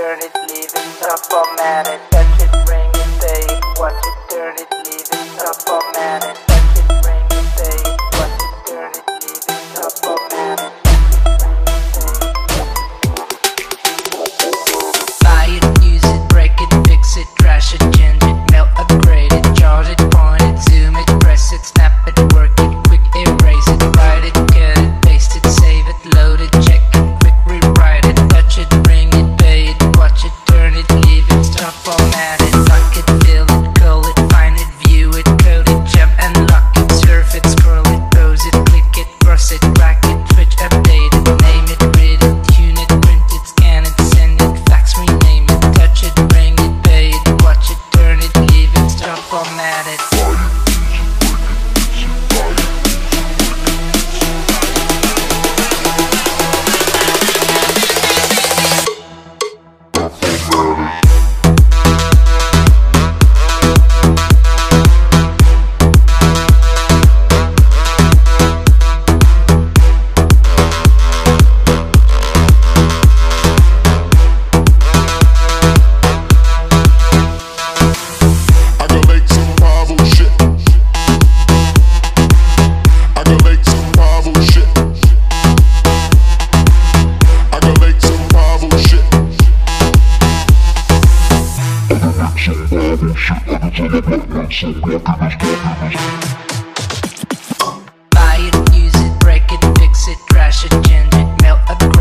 turn it, leave it, stop, format it, touch it, ring it, pay it, watch it, turn it, leave it, stop, format it, touch it, ring it, pay it, watch it, turn it, leave it, stop, format it. Buy it, use it, break it, fix it, trash it, change it, melt, upgrade it, charge it, point it, zoom it, press it, snap it, work it, quick erase it, write it, cut it, paste it, save it, load it, check it, quick rewrite it, touch it, ring it, pay it, watch it, turn it, leave it, stop, format it, lock it, fill it, call it, find it, view it, code it, jump and lock it, surf it, scroll it, pose it, click it, cross it, rack it, switch, update it, name it, read it, tune it, print it, scan it, send it, fax, rename it, touch it, ring it, pay it, watch it, turn it, leave it, stop, format it. Shit, I can tell I'm not so lucky, this